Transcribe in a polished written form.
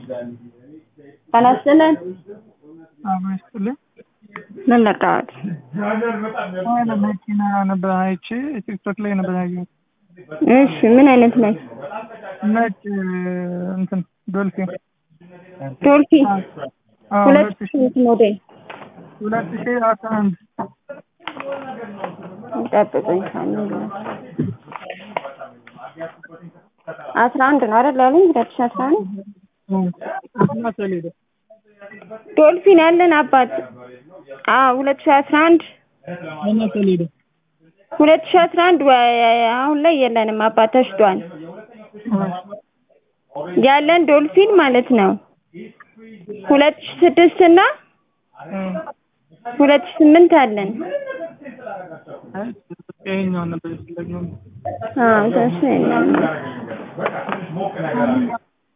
ተነስተን አብስለ ምን ነካት? አለ መኪና ነበር አይቼ ቲክቶክ ላይ ነበር ያየሁት። እሺ ምን አይነት ነው? ነጭ እንትን ዶልፊን ዶልፊን ሁለት 2000 ሞዴል 2011 ጠብቀኝ ካሜራ 11 ነው አይደል ያለኝ 2011 ዶልፊን ያለን አባት 2011 2011 አሁን ላይ የለንም አባት ተሽጧል። ያለን ዶልፊን ማለት ነው 2006 እና 2008 አለን። ይሄኛው ነበር ስለዚህ ተሽጧል።